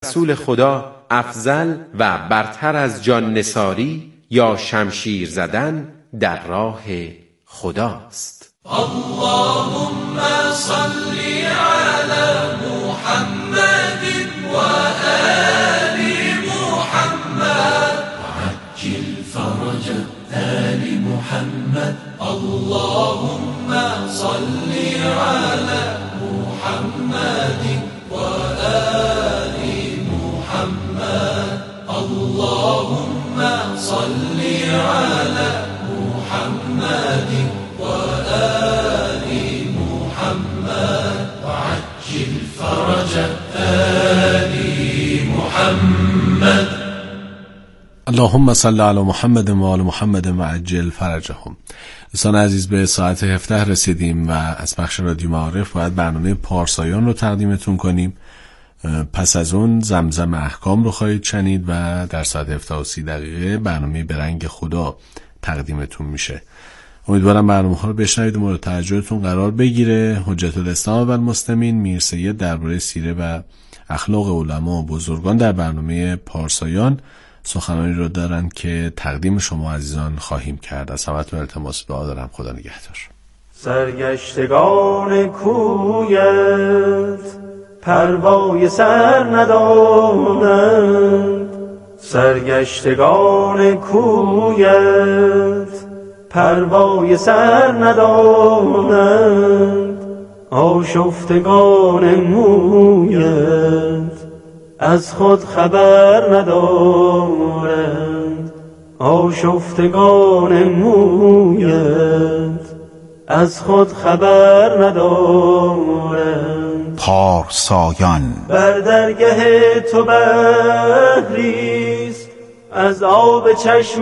رسول خدا افضل و برتر از جان نثاری یا شمشیر زدن در راه خداست. اللهم صل علی محمد و آل محمد وعجل فرج آل محمد. اللهم صل علی محمد و آل محمد. اللهم صل علی محمد و آل محمد وعجل فرج آل محمد. اللهم صل علی محمد و آل محمد وعجل فرجهم. دوستان عزیز، به ساعت 17 رسیدیم و از بخش رادیو معارف باید برنامه پارسایان رو تقدیمتون کنیم. پس از اون زمزم احکام رو خواهید شنید و در ساعت 17:30 برنامه به رنگ خدا تقدیمتون میشه. امیدوارم برنامه ها رو بشنوید و مورد توجهتون قرار بگیره. حجت الاسلام و المسلمین میر سید درباره سیره و اخلاق علما و بزرگان در برنامه پارسایان سخنانی رو دارن که تقدیم شما عزیزان خواهیم کرد. از همتون التماس دعا دارم. خدا نگهدار. سرگشتگان کویت پروای سر ندانند، سرگشتگان کویت پروای سر ندانند، آشفتگان مویت از خود خبر ندارند، آشفتگان مویت از خود خبر ندارند. پارسایان بر درگه تو بحریست از آب چشم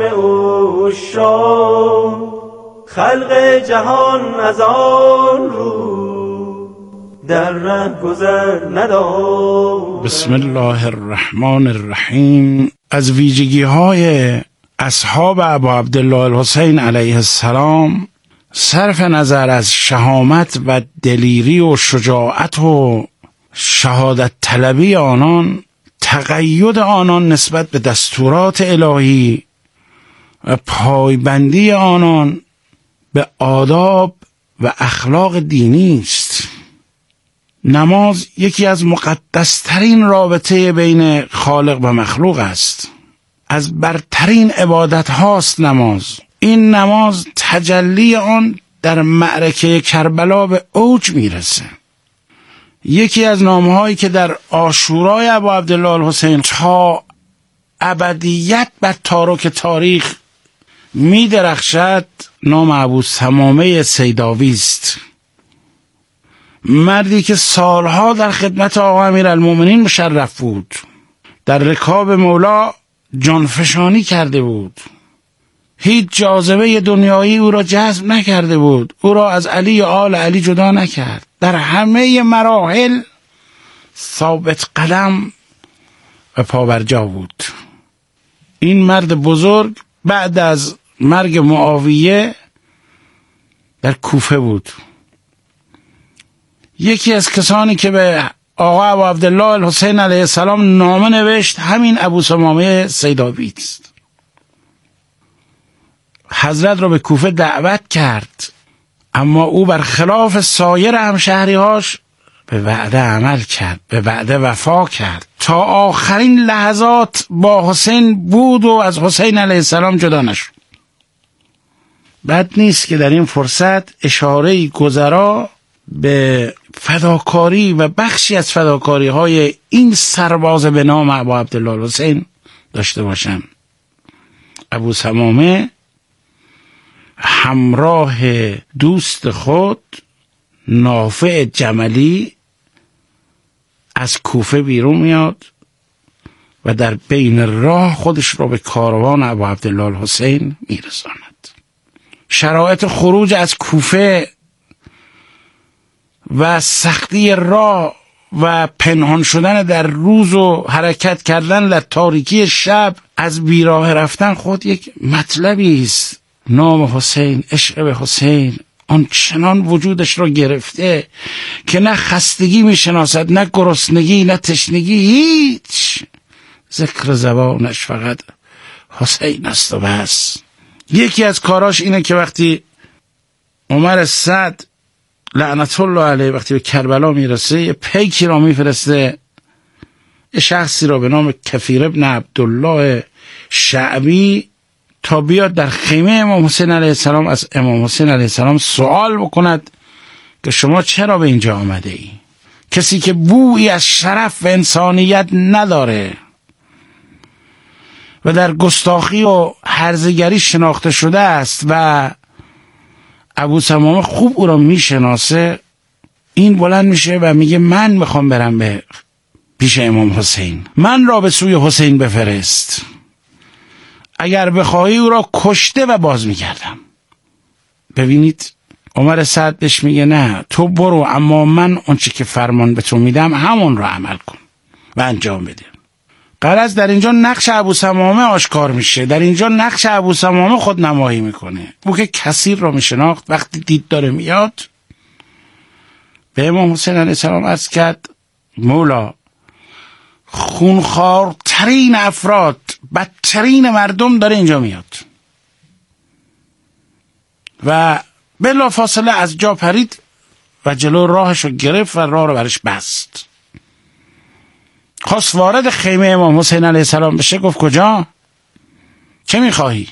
عشاق، خلق جهان از آن رو در ره گذر ندارد. بسم الله الرحمن الرحیم. از ویژگی‌های اصحاب ابا عبدالله الحسین علیه السلام صرف نظر از شهامت و دلیری و شجاعت و شهادت طلبی آنان، تقید آنان نسبت به دستورات الهی و پایبندی آنان به آداب و اخلاق دینی است. نماز یکی از مقدسترین رابطه بین خالق و مخلوق است. از برترین عبادت هاست نماز. این نماز تجلی آن در معرکه کربلا به اوج میرسه. یکی از نامهایی که در عاشورای ابا عبدالله الحسین تا ابدیت بر تارک تاریخ می درخشد نام ابو ثمامه سیداوی است. مردی که سالها در خدمت آقا امیرالمومنین مشرف بود، در رکاب مولا جانفشانی کرده بود، هیچ جاذبه دنیایی او را جذب نکرده بود، او را از علی و آل علی جدا نکرد، در همه مراحل ثابت قدم و پابرجا بود. این مرد بزرگ بعد از مرگ معاویه در کوفه بود. یکی از کسانی که به آقا ابو عبدالله الحسین علیه السلام نامه نوشت همین ابو ثمامه سیداوی است. حضرت را به کوفه دعوت کرد، اما او برخلاف سایر همشهریهاش به وعده عمل کرد، به وعده وفا کرد، تا آخرین لحظات با حسین بود و از حسین علیه السلام جدا نشد. بد نیست که در این فرصت اشاره‌ای گذرا به فداکاری و بخشی از فداکاری های این سرباز به نام ابا عبدالله الحسین داشته باشم. ابو ثمامه همراه دوست خود نافع جملی از کوفه بیرون میاد و در بین راه خودش را به کاروان ابا عبدالله الحسین میرساند. شرایط خروج از کوفه و سختی راه و پنهان شدن در روز و حرکت کردن در تاریکی شب، از بیراه رفتن خود یک مطلبی است. نام حسین، عشق به حسین آن چنان وجودش را گرفته که نه خستگی می شناسد، نه گرسنگی، نه تشنگی، هیچ. ذکر زبانش فقط حسین است و بس. یکی از کاراش اینه که وقتی عمر سعد لعنت الله علیه وقتی به کربلا میرسه یه پیکی را میفرسته، یه شخصی را به نام کفیر ابن عبدالله شعبی تا بیاد در خیمه امام حسین علیه السلام از امام حسین علیه السلام سوال بکند که شما چرا به اینجا آمده ای؟ کسی که بویی از شرف و انسانیت نداره و در گستاخی و هرزگری شناخته شده است و ابو ثمامه خوب او را میشناسه، این بلند میشه و میگه من میخوام برم به پیش امام حسین، من را به سوی حسین بفرست، اگر بخواهی او را کشته و باز میگردم. ببینید عمر سعد بهش میگه نه تو برو، اما من اونچه که فرمان به تو میدم همون را عمل کن و انجام بده. غرض در اینجا نقش ابو ثمامه آشکار میشه، در اینجا نقش ابو ثمامه خود نمایی میکنه. او که کثیر را میشناخت وقتی دید داره میاد به امام حسین علیه السلام عرض کرد مولا خونخوارترین افراد بدترین مردم داره اینجا میاد و بلا فاصله از جا پرید و جلو راهش رو گرفت و راه رو برش بست. خواست وارد خیمه امام حسین علیه السلام بشه، گفت کجا؟ چه میخواهی؟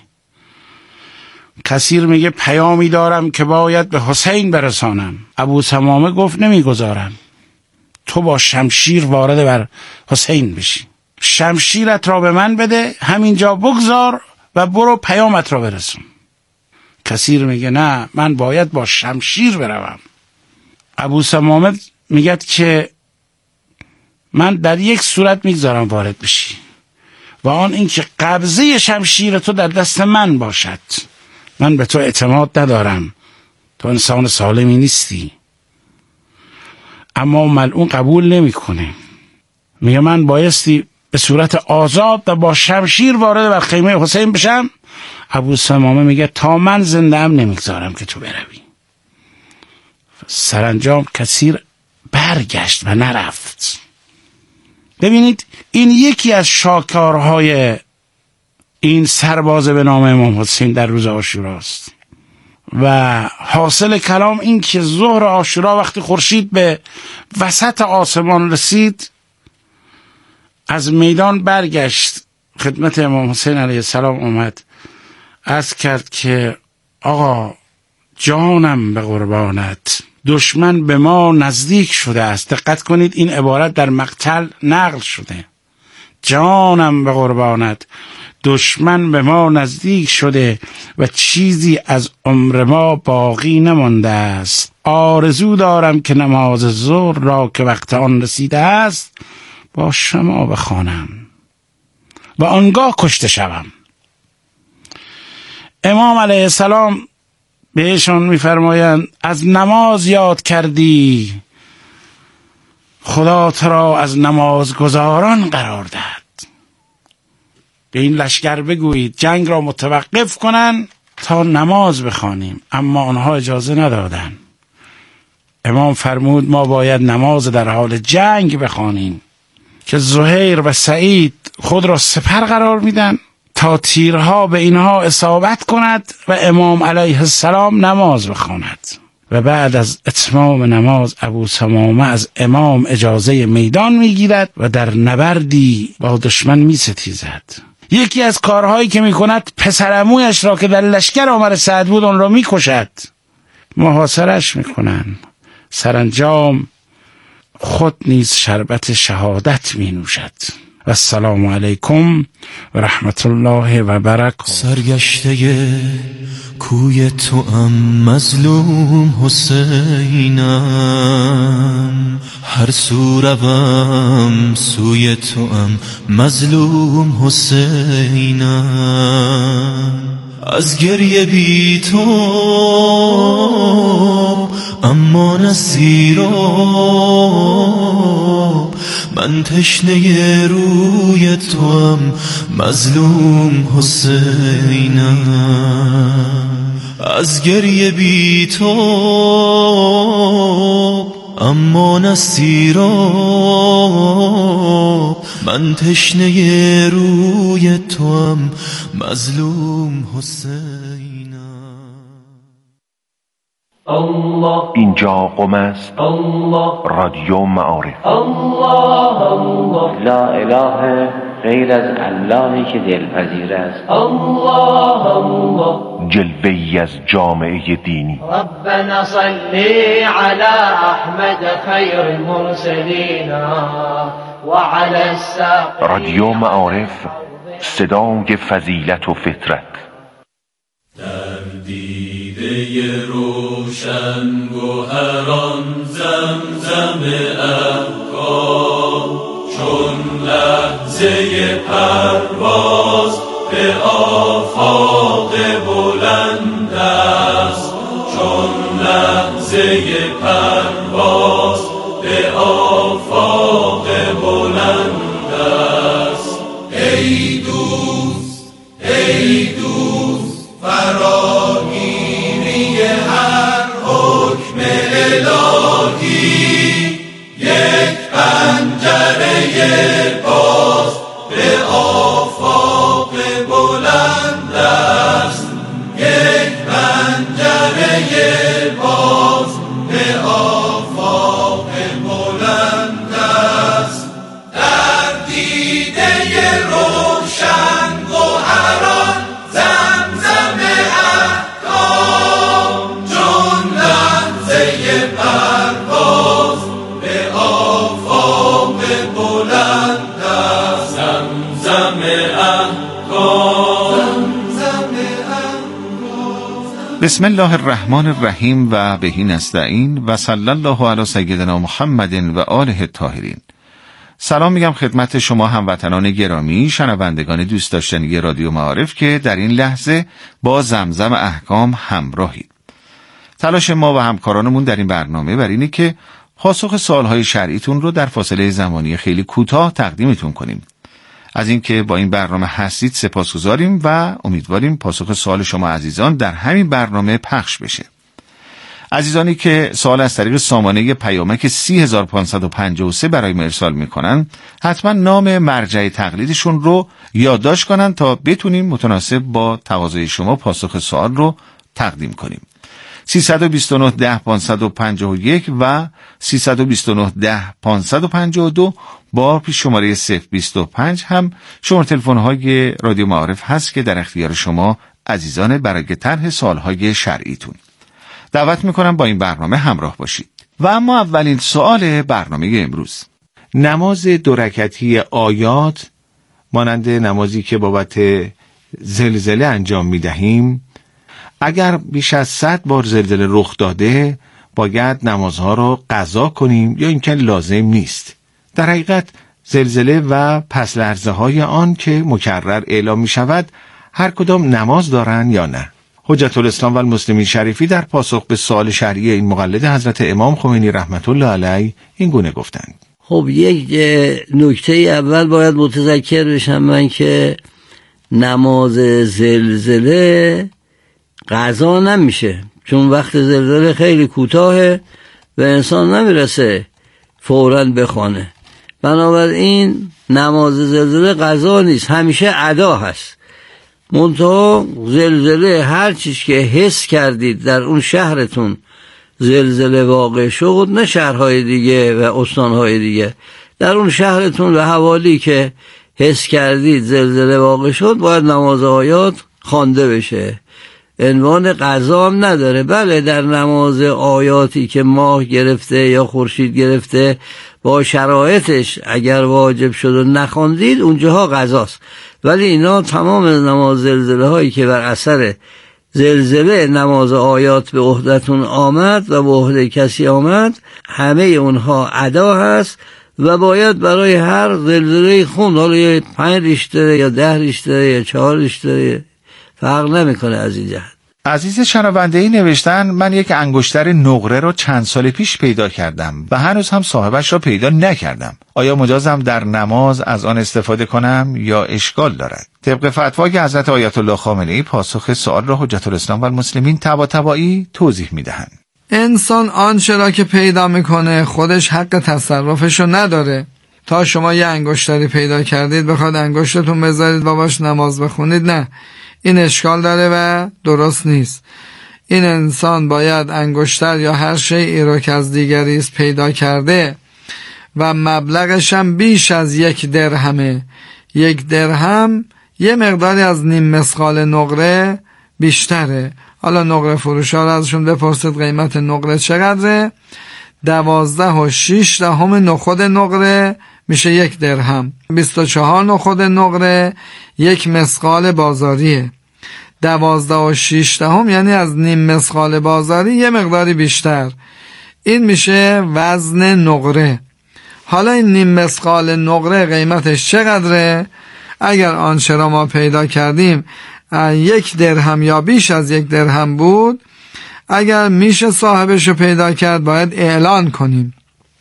کثیر میگه پیامی دارم که باید به حسین برسانم. ابو ثمامه گفت نمیگذارم، تو با شمشیر وارد بر حسین بشی، شمشیرت را به من بده، همینجا بگذار و برو پیامت را برسون. کثیر میگه نه من باید با شمشیر بروم. ابو ثمامه میگه که من در یک صورت میگذارم وارد بشی و آن اینکه قبضه شمشیر تو در دست من باشد. من به تو اعتماد ندارم، تو انسان سالمی نیستی. اما ملعون قبول نمیکنه، میگه من بایستی به صورت آزاد و با شمشیر وارد بر خیمه حسین بشم. ابو ثمامه میگه تا من زنده ام نمیگذارم که تو بروی. سرانجام کثیر برگشت و نرفت. ببینید این یکی از شاکارهای این سرباز به نام امام حسین در روز عاشورا است و حاصل کلام این که ظهر عاشورا وقتی خورشید به وسط آسمان رسید از میدان برگشت خدمت امام حسین علیه السلام اومد، عرض کرد که آقا جانم به قربانت، دشمن به ما نزدیک شده است. دقت کنید این عبارت در مقتل نقل شده، جانم به قربانت، دشمن به ما نزدیک شده و چیزی از عمر ما باقی نمانده است. آرزو دارم که نماز ظهر را که وقت آن رسیده است با شما بخوانم و آنگاه کشته شوم. امام علیه السلام بهشان می‌فرمایند از نماز یاد کردی، خدا تو را از نمازگزاران قرار داد. به این لشکر بگویید جنگ را متوقف کنن تا نماز بخوانیم، اما آنها اجازه ندادن. امام فرمود ما باید نماز در حال جنگ بخوانیم که زهیر و سعید خود را سپر قرار میدن تا تیرها به اینها اصابت کند و امام علیه السلام نماز بخواند. و بعد از اتمام نماز ابو ثمامه از امام اجازه میدان میگیرد و در نبردی با دشمن میستیزد. یکی از کارهایی که میکند پسرعمویش را که در لشکر عمر سعد بود اون را میکشد، محاصرش میکنن. سرانجام خود نیز شربت شهادت می نوشد. و السلام علیکم و رحمت الله و برکاته. سرگشته کوی تو ام مظلوم حسینم، هر سو روم سوی تو ام مظلوم حسینم. از گریه بی تو اما نصیرم، من تشنه روی تو ام مظلوم حسینم. از گریه بی تو اما نه سیراب. من تشنه روی توام مظلوم حسینم. اینجا قم است رادیو معارف. لا اله غیر از اللهی که دلپذیر است. جلوه‌ای از جامعه دینی. ربنا صلی علی احمد خیر المرسلین و علی الساق. رادیو معارف، صدای فضیلت و فطرت. در دیده روشن گوهران زمزم افکار، چون لحظه پرواز به آفاق بلند است. چون لحظه پرواز به آفاق بلند است. ای دوست ای دوست، فراگیری هر حکم الهی، یک پنجره باز به آفاق بلند است. یک پنجره باز به آفاق بلند است. در دیده روشن گوهران زمزم احکام، چون لحظه پرواز به آفاق بلند است. زمزم احکام. بسم الله الرحمن الرحیم و بهی نستعین و صلی الله علی سیدنا محمد و آله الطاهرین. سلام میگم خدمت شما هموطنان گرامی، شنوندگان دوست داشتنی رادیو معارف که در این لحظه با زمزم احکام همراهید. تلاش ما و همکارانمون در این برنامه بر اینه که پاسخ سوالهای شرعیتون رو در فاصله زمانی خیلی کوتاه تقدیمتون کنیم. از اینکه با این برنامه هستید سپاسگزاریم و امیدواریم پاسخ سوال شما عزیزان در همین برنامه پخش بشه. عزیزانی که سوال از طریق سامانه پیامک 30553 برای ما ارسال میکنن، حتما نام مرجع تقلیدشون رو یادداشت کنن تا بتونیم متناسب با تقاضای شما پاسخ سوال رو تقدیم کنیم. 329 10 551 و 329 10 552 با پیش شماره 025 هم شماره تلفن های رادیو معارف هست که در اختیار شما عزیزان برای طرح سوالهای شرعیتون. دعوت میکنم با این برنامه همراه باشید. و اما اولین سوال برنامه امروز، نماز 2 رکعتی آیات مانند نمازی که بابت زلزله انجام میدهیم، اگر بیش از 100 بار زلزله رخ داده باید نمازها رو قضا کنیم یا اینکه لازم نیست؟ در حقیقت زلزله و پس لرزه های آن که مکرر اعلام می شود هر کدام نماز دارن یا نه؟ حجت الاسلام و المسلمین شریفی در پاسخ به سوال شرعی این مقلد حضرت امام خمینی رحمت الله علیه این گونه گفتند. خب یک نکته اول باید متذکر بشم من که نماز زلزله قضا نمیشه، چون وقت زلزله خیلی کوتاهه و انسان نمیرسه فوراً بخوانه. بنابراین نماز زلزله قضا نیست، همیشه ادا هست. منتها زلزله هر چیز که حس کردید در اون شهرتون زلزله واقع شد، نه شهرهای دیگه و استانهای دیگه، در اون شهرتون و حوالی که حس کردید زلزله واقع شد باید نماز آیات خوانده بشه. عنوان قضا هم نداره. بله در نماز آیاتی که ماه گرفته یا خورشید گرفته با شرایطش اگر واجب شد و نخواندید اونجاها قضاست، ولی اینا تمام نماز زلزله هایی که بر اثر زلزله نماز آیات به عهدتون آمد و به عهده کسی آمد، همه اونها ادا هست و باید برای هر زلزله خوند. حالا 5 ریشتره یا 10 ریشتره یا 4 ریشتره فرق نمیکنه از این جهت. عزیز شنونده‌ای نوشتن من یک انگشتر نقره رو چند سال پیش پیدا کردم و هنوز هم صاحبش را پیدا نکردم. آیا مجازم در نماز از آن استفاده کنم یا اشکال دارد؟ طبق فتوای حضرت آیت الله خامنه‌ای پاسخ سوال را حجت الاسلام و المسلمین طباطبایی توضیح می‌دهند. انسان آنچه را که پیدا میکنه خودش حق تصرفشو نداره. تا شما یه انگشتری پیدا کردید بخواد انگشتتون بذارید و باش نماز بخونید، نه، این اشکال داره و درست نیست. این انسان باید انگشتر یا هر شیئی رو که از دیگری است پیدا کرده و مبلغش هم بیش از 1 درهمه. 1 درهم یه مقداری از نیم مثقال نقره بیشتره. حالا نقره فروشا رو ازشون بپرسید قیمت نقره چقدره. 12.6 نخود نقره میشه 1 درهم. 24 نخود نقره 1 مثقال بازاریه. 12.6 یعنی از نیم مثقال بازاری یه مقداری بیشتر. این میشه وزن نقره. حالا این نیم مثقال نقره قیمتش چقدره؟ اگر آنچه را ما پیدا کردیم 1 درهم یا بیش از 1 درهم بود، اگر میشه صاحبش رو پیدا کرد باید اعلان کنیم.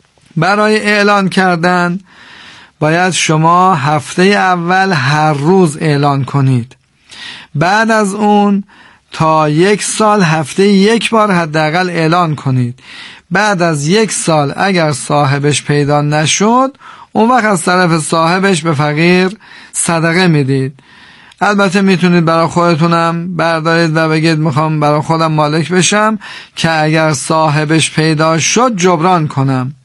برای اعلان کردن باید شما هفته اول هر روز اعلان کنید. بعد از اون تا 1 سال هفته 1 بار حداقل اعلان کنید. بعد از 1 سال اگر صاحبش پیدا نشد، اون وقت از طرف صاحبش به فقیر صدقه میدید. البته میتونید برای خودتونم بردارید و بگید میخوام برای خودم مالک بشم که اگر صاحبش پیدا شد جبران کنم.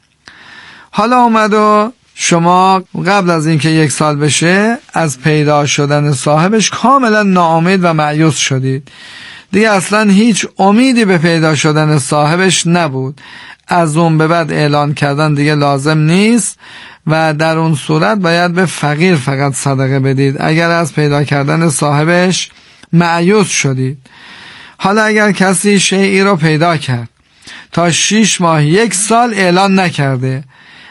حالا اومد و شما قبل از اینکه 1 سال بشه از پیدا شدن صاحبش کاملا ناامید و مایوس شدید. دیگه اصلا هیچ امیدی به پیدا شدن صاحبش نبود. از اون به بعد اعلان کردن دیگه لازم نیست و در اون صورت باید به فقیر فقط صدقه بدید اگر از پیدا کردن صاحبش مایوس شدید. حالا اگر کسی شیئی رو پیدا کرد تا 6 ماه 1 سال اعلان نکرده،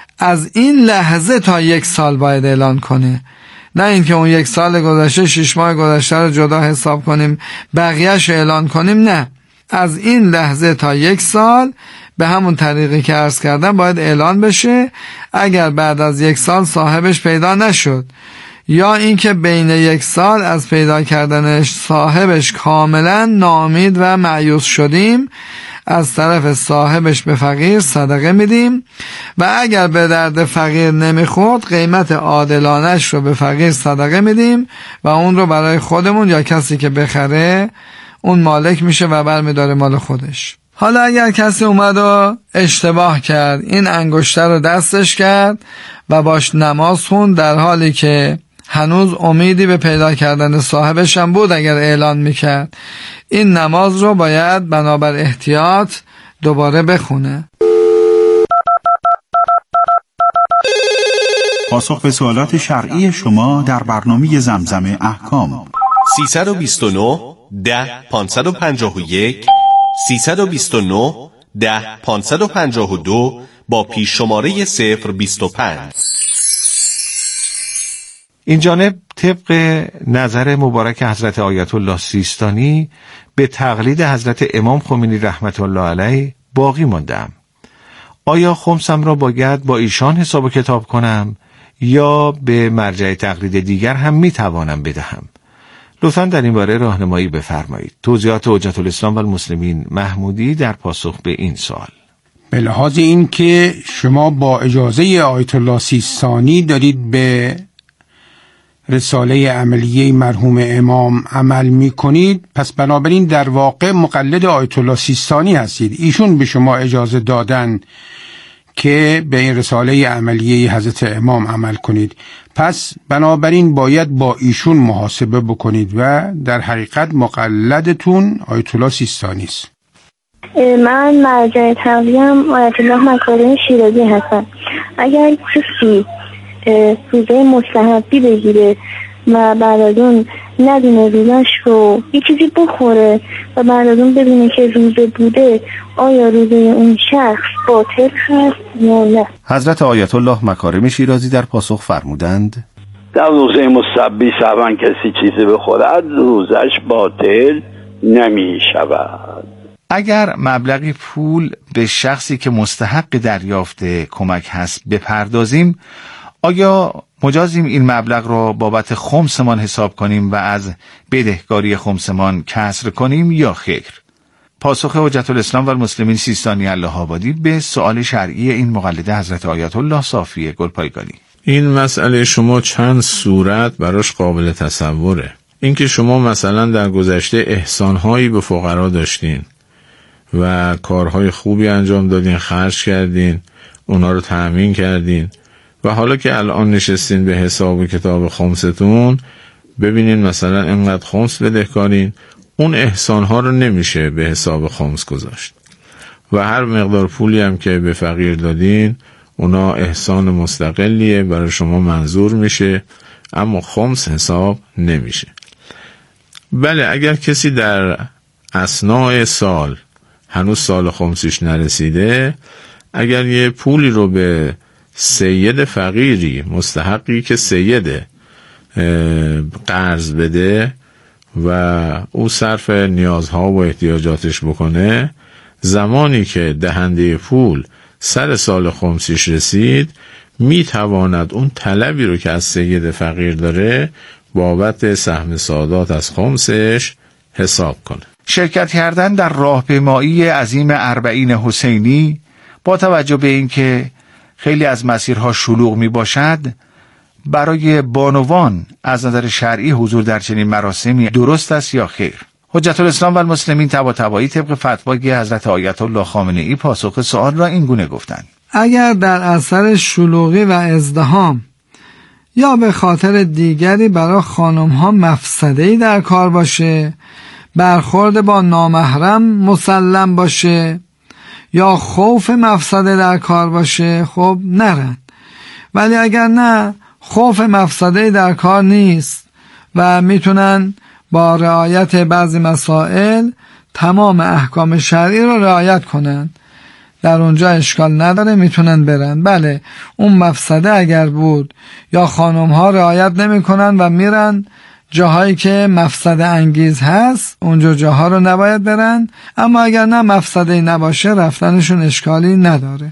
از این لحظه تا 1 سال باید اعلان کنه. نه اینکه اون 1 سال گذشته 6 ماه گذشته رو جدا حساب کنیم بقیهش اعلان کنیم، نه، از این لحظه تا 1 سال به همون طریقی که عرض کردم باید اعلان بشه. اگر بعد از 1 سال صاحبش پیدا نشد یا اینکه بین 1 سال از پیدا کردنش صاحبش کاملا ناامید و مایوس شدیم، از طرف صاحبش به فقیر صدقه میدیم و اگر به درد فقیر نمیخورد قیمت عادلانش رو به فقیر صدقه میدیم و اون رو برای خودمون یا کسی که بخره اون مالک میشه و برمیداره مال خودش. حالا اگر کسی اومد و اشتباه کرد، این انگشتر رو دستش کرد و باش نماز خوند در حالی که هنوز امیدی به پیدا کردن صاحبش هم بود اگر اعلان میکرد، این نماز رو باید بنابر احتیاط دوباره بخونه. پاسخ به سوالات شرعی شما در برنامه زمزم احکام 329 10 551 329 10 552 با پیش شماره 025. این جانب طبق نظر مبارک حضرت آیت الله سیستانی به تقلید حضرت امام خمینی رحمت الله علیه باقی ماندم. آیا خمسم را باید با ایشان حساب و کتاب کنم یا به مرجع تقلید دیگر هم میتوانم بدهم؟ لطفاً در این باره راهنمایی بفرمایید. توضیحات حجت الاسلام و المسلمین محمودی در پاسخ به این سوال. به لحاظ این که شما با اجازه آیت الله سیستانی دارید به رساله عملیه مرحوم امام عمل می کنید، پس بنابراین در واقع مقلد آیت الله سیستانی هستید. ایشون به شما اجازه دادن که به این رساله عملیه حضرت امام عمل کنید، پس بنابراین باید با ایشون محاسبه بکنید و در حقیقت مقلدتون آیت الله سیستانی است. من مرجع تقلیم آیت الله مکارم شیرازی هستم. اگر کسی روزه مستحبی بگیره و بعد از اون ندونه روزش رو یه چیزی بخوره و بعد از اون ببینه که روزه بوده، آیا روزه اون شخص باطل هست یا نه؟ حضرت آیت الله مکارم شیرازی در پاسخ فرمودند: در روزه مستحبی شبان کسی چیزی بخورد روزش باطل نمی شود. اگر مبلغی پول به شخصی که مستحق دریافت کمک هست بپردازیم، آیا مجازیم این مبلغ را بابت خمسمان حساب کنیم و از بدهکاری خمسمان کسر کنیم یا خیر؟ پاسخ حجت الاسلام و المسلمین سیستانی الله آبادی به سوال شرعی این مقلد حضرت آیت الله صافی گلپایگانی. این مسئله شما چند صورت براش قابل تصوره. اینکه شما مثلا در گذشته احسانهایی به فقرا داشتین و کارهای خوبی انجام دادین، خرج کردین، اونا رو تأمین کردین و حالا که الان نشستین به حساب کتاب خمستون ببینین مثلا اینقدر خمس بدهکارین، اون احسانها رو نمیشه به حساب خمس گذاشت و هر مقدار پولی هم که به فقیر دادین اونا احسان مستقلیه، برای شما منظور میشه، اما خمس حساب نمیشه. بله، اگر کسی در اثناء سال هنوز سال خمسیش نرسیده، اگر یه پولی رو به سید فقیری مستحقی که سیده قرض بده و او صرف نیازها و احتیاجاتش بکنه، زمانی که دهنده پول سر سال خمسیش رسید میتواند اون طلبی رو که از سید فقیر داره بابت سهم سادات از خمسش حساب کنه. شرکت کردن در راهپیمایی عظیم اربعین حسینی با توجه به اینکه خیلی از مسیرها شلوغ می باشد، برای بانوان از نظر شرعی حضور در چنین مراسمی درست است یا خیر؟ حجت الاسلام و المسلمین طباطبایی طبق فتوای حضرت آیت الله خامنه‌ای پاسخ سوال را این گونه گفتند: اگر در اثر شلوغی و ازدحام یا به خاطر دیگری برای خانم‌ها مفسده‌ای در کار باشه، برخورد با نامحرم مسلم باشه یا خوف مفسده در کار باشه، خب نرن. ولی اگر نه، خوف مفسده در کار نیست و میتونن با رعایت بعضی مسائل تمام احکام شرعی رو رعایت کنن، در اونجا اشکال نداره، میتونن برن. بله، اون مفسده اگر بود یا خانم ها رعایت نمی کنن و میرن جاهایی که مفسده انگیز هست، اونجا جاها رو نباید برن. اما اگر نه مفسده نباشه، رفتنشون اشکالی نداره.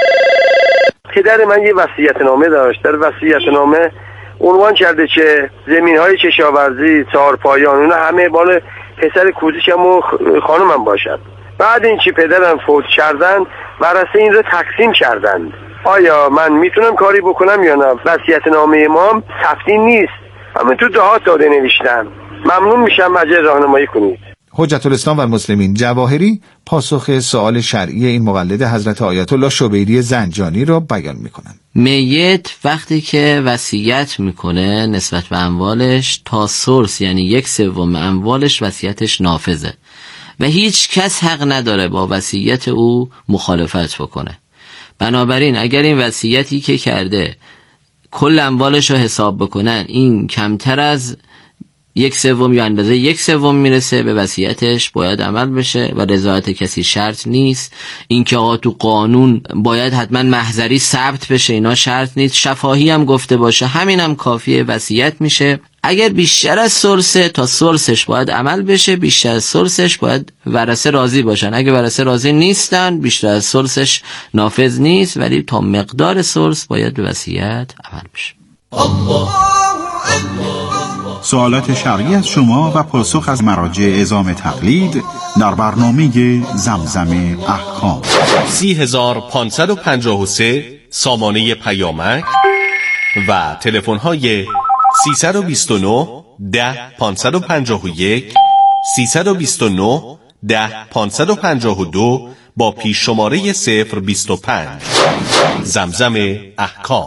پدر من یه وصیت‌نامه داشت. در وصیت‌نامه عنوان کرده که زمین‌های کشاورزی، چهارپایان، اونا همه بال پسر کوچیکم و خانمم باشد. بعد این که پدرم فوت کردن، ورثه این رو تقسیم کردند. آیا من میتونم کاری بکنم یا نه؟ وصیت‌نامه ما ثبتی نیست، همین تو دهات داده نوشتم. ممنون میشم اجازه راهنمایی کنید. حجت الاسلام و المسلمین جواهری پاسخ سوال شرعی این مقلد حضرت آیت الله شبیری زنجانی را بیان میکنند. میت وقتی که وصیت میکنه نسبت به اموالش تا ثلث، یعنی 1/3 اموالش وصیتش نافذه و هیچ کس حق نداره با وصیت او مخالفت بکنه. بنابراین اگر این وصیتی که کرده کل اموالش رو حساب بکنن، این کمتر از 1/3 یا اندازه 1/3 میرسه، به وصیتش باید عمل بشه و رضایت کسی شرط نیست. این که آقا تو قانون باید حتما محضری ثبت بشه، اینا شرط نیست. شفاهی هم گفته باشه، همین هم کافیه، وصیت میشه. اگر بیشتر از ثلثه، تا ثلثش باید عمل بشه، بیشتر از ثلثش باید ورثه راضی باشن. اگه ورثه راضی نیستن، بیشتر از ثلثش نافذ نیست، ولی تا مقدار ثلث باید به وصیت عمل بشه. سوالات شرعی از شما و پاسخ از مراجع عظام تقلید در برنامه زمزم احکام. 30553 سامانه پیامک و تلفن‌های 329 10 551 329 10 552 با پیش شماره 025. زمزم احکام.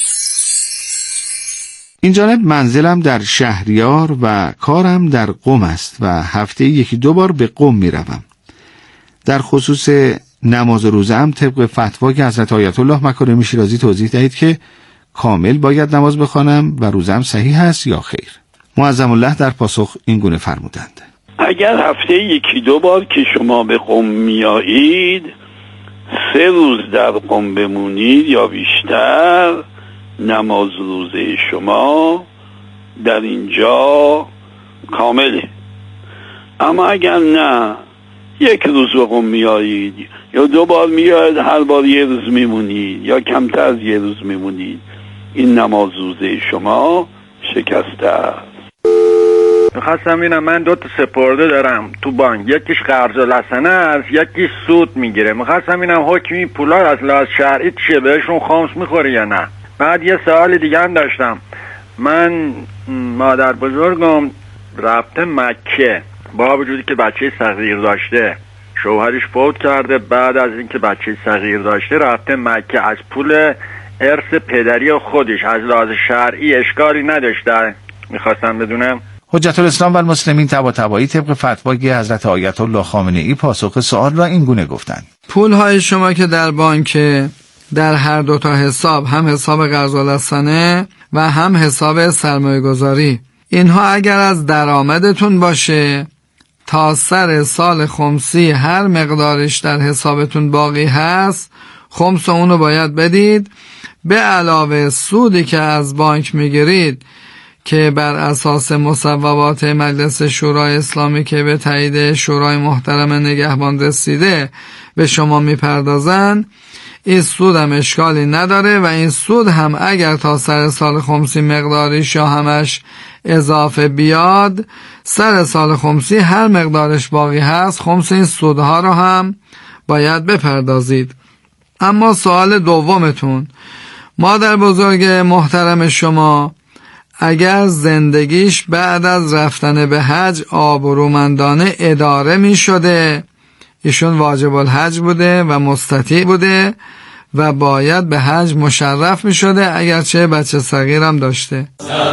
این جانب منزلم در شهریار و کارم در قم است و هفته 1-2 بار به قم می روم. در خصوص نماز و روزه هم طبق فتوا که حضرت آیت الله مکارمی شیرازی توضیح دهید که کامل باید نماز بخوانم و روزم صحیح است یا خیر؟ معظم الله در پاسخ این گونه فرمودند: اگر هفته 1-2 بار که شما به قم میایید 3 روز در قم بمونید یا بیشتر، نماز روزه شما در اینجا کامله. اما اگر نه 1 روز به قم میایید یا 2 بار میایید، هر بار 1 روز میمونید یا کمتر از 1 روز میمونید، این نماز روزه شما شکسته است. میخواستم ببینم من 2 تا سپرده دارم تو بانک، یکیش قرض الحسنه است، یکیش سود میگیره. میخواستم ببینم حکمی پولا از لحاظ شرعی چیه، بهشون خمس میخوره یا نه؟ بعد یه سوال دیگه هم داشتم. من مادر بزرگم رفته مکه، با وجودی که بچه صغیر داشته، شوهرش فوت کرده، بعد از اینکه بچه صغیر داشته رفته مکه، از پول ارث پدری خودش از لحاظ شرعی اشکالی نداشته. میخواستم بدونم. حجت الاسلام و المسلمین طباطبایی طبق فتوای حضرت آیت الله خامنه‌ای پاسخ سوال را این گونه گفتند: پولهای شما که در بانک در هر 2 تا حساب، هم حساب قرض الحسنه و هم حساب سرمایه گذاری، اینها اگر از درآمدتون باشه تا سر سال خمسی هر مقدارش در حسابتون باقی هست، خمس اونو باید بدید، به علاوه سودی که از بانک میگیرید که بر اساس مصوبات مجلس شورای اسلامی که به تایید شورای محترم نگهبان رسیده به شما میپردازن، این سود هم اشکالی نداره و این سود هم اگر تا سر سال خمسی مقداریش یا همش اضافه بیاد، سر سال خمسی هر مقدارش باقی هست، خمس این سودها رو هم باید بپردازید. اما سوال دومتون، مادر بزرگ محترم شما اگر زندگیش بعد از رفتن به حج آبرومندانه اداره می شده، ایشون واجب الحج بوده و مستطیع بوده و باید به حج مشرف می شده اگرچه بچه صغیرم داشته.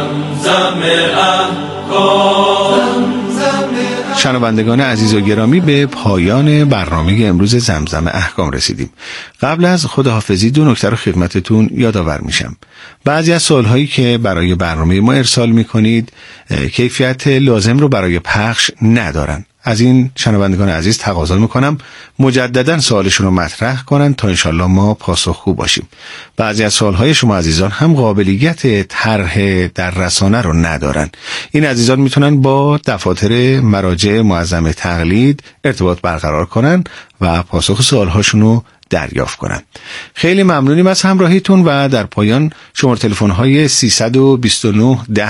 شنوندگان عزیز و گرامی، به پایان برنامه امروز زمزم احکام رسیدیم. قبل از خداحافظی 2 نکته رو خدمتتون یادآور میشم. بعضی از سوالهایی که برای برنامه ما ارسال میکنید کیفیت لازم رو برای پخش ندارن. از این شنوندگان عزیز تقاضا میکنم مجددا سوالشون رو مطرح کنن تا انشالله ما پاسخگو باشیم. بعضی از سوالهای شما عزیزان هم قابلیت طرح در رسانه رو ندارن. این عزیزان میتونن با دفاتر مراجع معظم تقلید ارتباط برقرار کنن و پاسخ سوالهاشون رو دریافت کنن. خیلی ممنونیم از همراهیتون و در پایان شماره تلفن‌های 329 10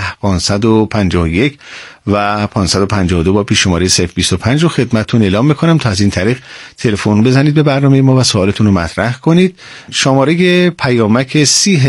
551 و 552 با پیش شماره 025 رو خدمتتون اعلام میکنم تا از این طریق تلفن بزنید به برنامه ما و سوالتون رو مطرح کنید. شماره پیامک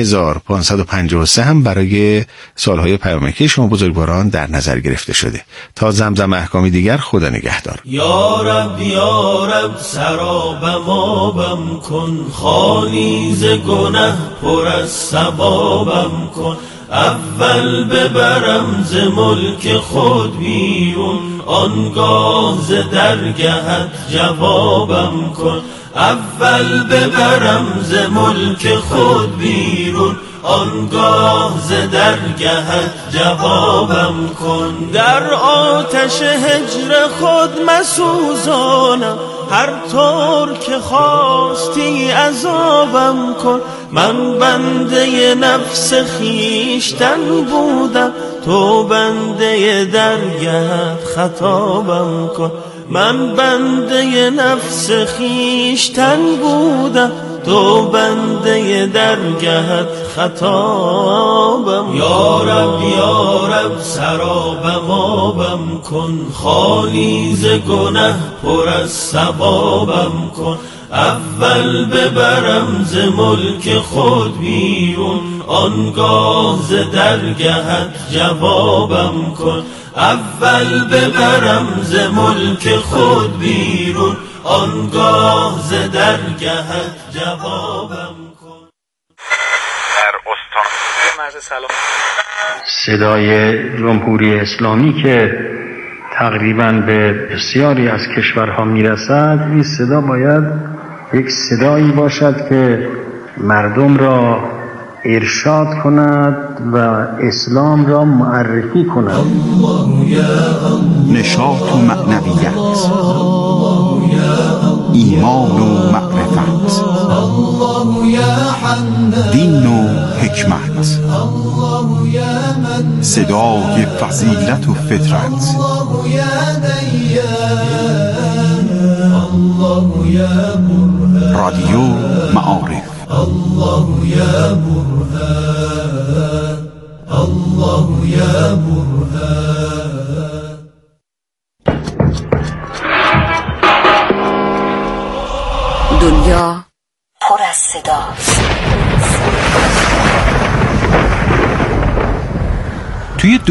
30553 هم برای سوالهای پیامکی شما بزرگواران در نظر گرفته شده. تا زمزم احکامی دیگر، خدا نگهدار. یا رب سرابم آبم کن، خالی ز گنه پر از ثوابم کن. اول ببرم ز ملک خود بیرون، آنگاه ز درگهت جوابم کن. اول ببرم ز ملک خود بیرون، آنگاه ز درگهت جوابم کن. در آتش هجر خود مسوزانم، هر طور که خواستی عذابم کن. من بنده نفس خیشتن بودم، تو بنده درگهت خطابم کن. من بنده نفس خیشتن بودم، تو بنده درگهت خطابم. یا رب سرابم آبم کن، خالی ز گنه پر از ثوابم کن. اول ببرم ز ملک خود بیرون، آنگاه ز درگهت جوابم کن. اول ببرم ز ملک خود بیرون، آنگاه ز درگهت جوابم کن. در استان مرز سلام صدای جمهوری اسلامی که تقریباً به بسیاری از کشورها میرسد، این صدا باید یک صدایی باشد که مردم را ارشاد کند و اسلام را معرفی کند. نشاط و معنویت، ایمان و معرفت، دین و حکمت، صدای فضیلت و فطرت، رادیو معارف. الله یا برهان، الله یا برهان. توی